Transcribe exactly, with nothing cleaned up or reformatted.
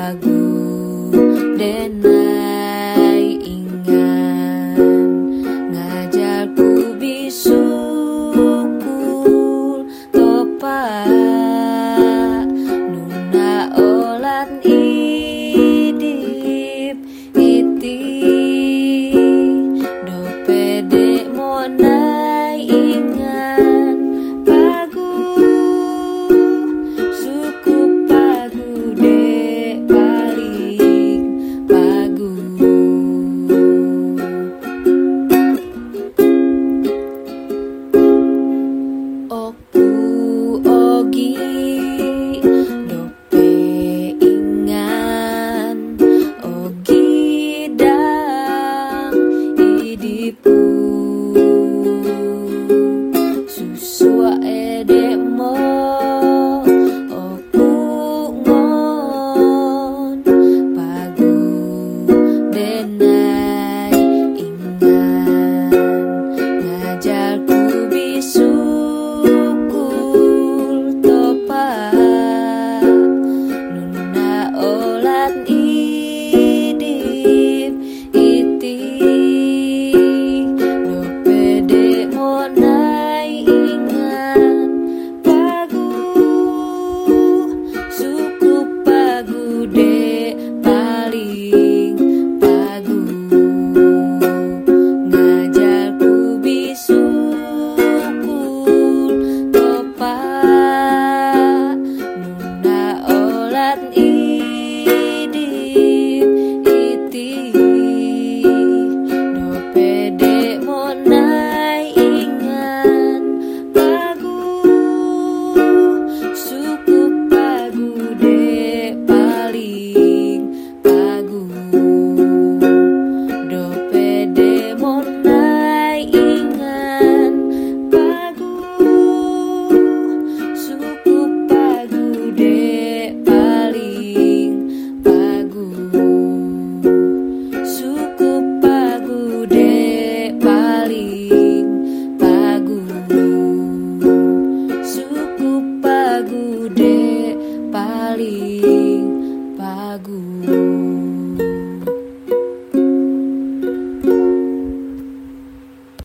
pagu denai ingan ngajarku bisukul topak nuna olan idip iti dopede monai ingan pagu suku pagu de paling pagu oku ogi dope ingan ogi dang idipu susua edemo oku ngon pagu denai ingan ngajarku bisukul topak nuna olan idip iti dopede monai ingan pagu suku pagu de paling pagu ngajarku bisukul topak nuna olan idip iti dopede monai ingan pagu suku pagu de paling pagu dopede monai ingan pagu suku pagu de paling pagu suku pagu de paling pagu suku pagu de paling pagu.